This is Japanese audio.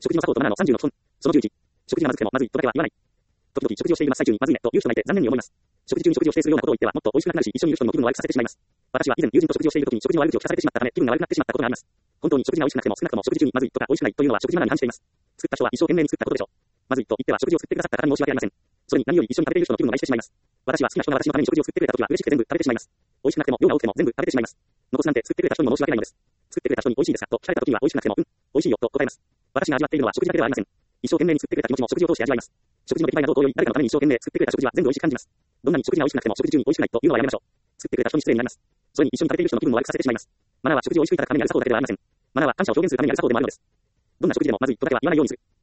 食事の作法とマナーの30の基本。その11。食事がまずくてもまずいとだけは言わない。時々食事をしている真っ最中にまずいねと言う人がいて残念に思います。食事中に食事を否定するようなことを言ってはもっと美味しくなくなるし、一緒にいる人にも気分を悪くさせてしまいます。私は以前友人と食事をしている時に食事の悪口を聞かされてしまったため気分が悪くなってしまったことがあります。本当に食事が美味しくなくても少なくとも食事中にまずいとか美味しくないというのは食事マナーに反しています。作った人は一生懸命に作ったことでしょう。まずいと言っては食事を作ってくださった方に申し訳ありません。それに何より一緒に食べている人の気分を害してしまいます。私は好きな人が私のために食事を作ってくれた時は嬉しくて全部食べてしまいます。美味しくなくても量が多くても全部食べてしまいます。残すなんて作ってくれた人にも申し訳ないのです。作ってくれた人に美味しいですかと聞かれた時には美味しくなくても美味しいよと答えます。私が味わっているのは食事だけではありません。一生懸命に作ってくれた気持ちも食事を通して味わいます。食事の出来栄えなど同様に誰かのために一生懸命作ってくれた食事は全部美味しく感じます。どんなに食事が美味しくなくても食事中に美味しくないというのはやめましょう。作ってくれた人に失礼になります。それに一緒に食べている人の気分を悪くさせてしまいます。マナーは食事を美味しくいただくためにある作法だけではありません。マナーは感謝を表現するためにある作法でもあるのです。どんな食事でもまずいとだけは言わないようにする。